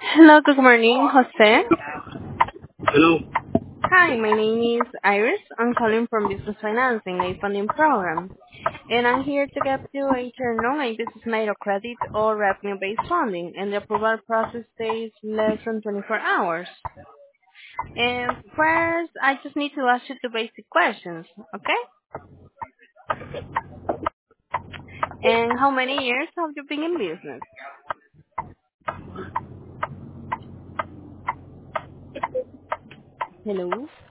Hello, good morning, Jose. Hello. Hi, my name is Iris. I'm calling from Business Financing, a funding program. And I'm here to get you a turn on a business made credit or revenue-based funding, and the approval process takes less than 24 hours. And first, I just need to ask you two basic questions, okay? And how many years have you been in business? Hello?